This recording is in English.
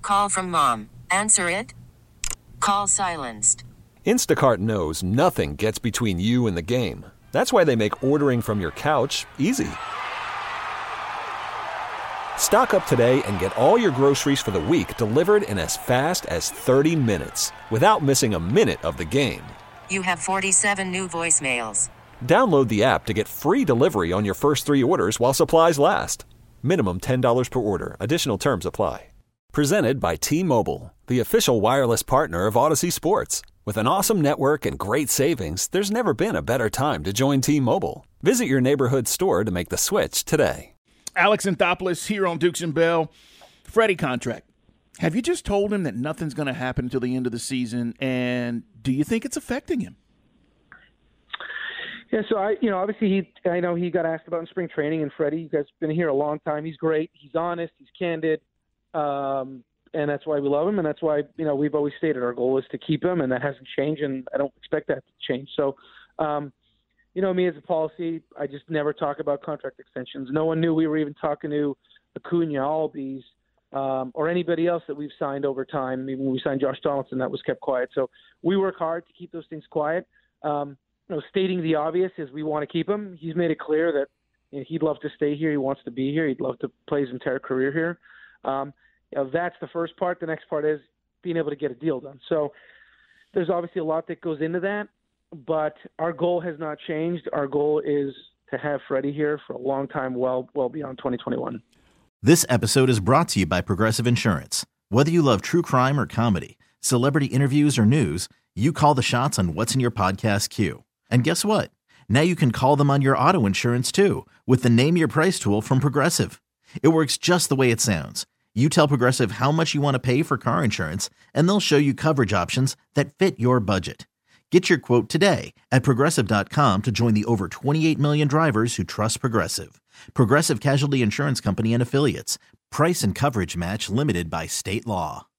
Call from mom. Answer it. Call silenced. Instacart knows nothing gets between you and the game. That's why they make ordering from your couch easy. Stock up today and get all your groceries for the week delivered in as fast as 30 minutes without missing a minute of the game. You have 47 new voicemails. Download the app to get free delivery on your first 3 orders while supplies last. Minimum $10 per order. Additional terms apply. Presented by T-Mobile, the official wireless partner of Odyssey Sports. With an awesome network and great savings, there's never been a better time to join T-Mobile. Visit your neighborhood store to make the switch today. Alex Anthopoulos here on Dukes and Bell. Freddie contract. Have you just told him that nothing's going to happen until the end of the season, and do you think it's affecting him? Yeah, so obviously I know he got asked about in spring training, and Freddie, you guys have been here a long time. He's great. He's honest. He's candid. And that's why we love him, and that's why, we've always stated our goal is to keep him, and that hasn't changed, and I don't expect that to change. So, me as a policy, I just never talk about contract extensions. No one knew we were even talking to Acuna, Albies, or anybody else that we've signed over time. Even when we signed Josh Donaldson, that was kept quiet. So we work hard to keep those things quiet. Stating the obvious is we want to keep him. He's made it clear that he'd love to stay here. He wants to be here. He'd love to play his entire career here. That's the first part. The next part is being able to get a deal done. So there's obviously a lot that goes into that, but our goal has not changed. Our goal is to have Freddie here for a long time, well beyond 2021. This episode is brought to you by Progressive Insurance. Whether you love true crime or comedy, celebrity interviews or news, you call the shots on what's in your podcast queue. And guess what? Now you can call them on your auto insurance too with the Name Your Price tool from Progressive. It works just the way it sounds. You tell Progressive how much you want to pay for car insurance, and they'll show you coverage options that fit your budget. Get your quote today at Progressive.com to join the over 28 million drivers who trust Progressive. Progressive Casualty Insurance Company and Affiliates. Price and coverage match limited by state law.